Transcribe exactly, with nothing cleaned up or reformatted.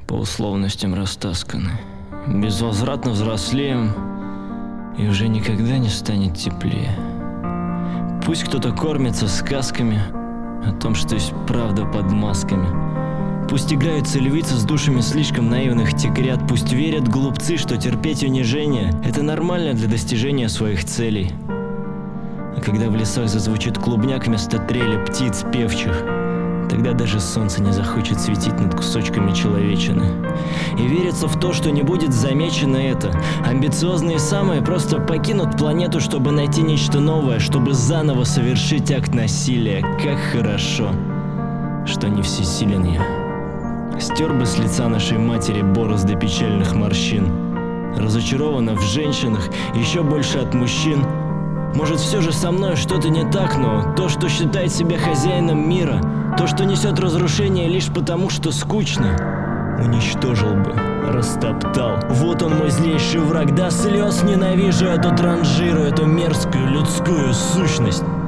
по условностям растасканы. Безвозвратно взрослеем, и уже никогда не станет теплее. Пусть кто-то кормится сказками о том, что есть правда под масками. Пусть играются львицы с душами слишком наивных тигрят. Пусть верят глупцы, что терпеть унижение – это нормально для достижения своих целей. А когда в лесах зазвучит клубняк вместо трели птиц певчих, тогда даже солнце не захочет светить над кусочками человечины. И верится в то, что не будет замечено это. Амбициозные самые просто покинут планету, чтобы найти нечто новое, чтобы заново совершить акт насилия. Как хорошо, что не всесилен я. Стер бы с лица нашей матери борозды печальных морщин. Разочарована в женщинах, еще больше от мужчин. Может, все же со мной что-то не так, но то, что считает себя хозяином мира, то, что несет разрушение лишь потому, что скучно, уничтожил бы, растоптал. Вот он мой злейший враг, до слез ненавижу эту транжиру, эту мерзкую людскую сущность.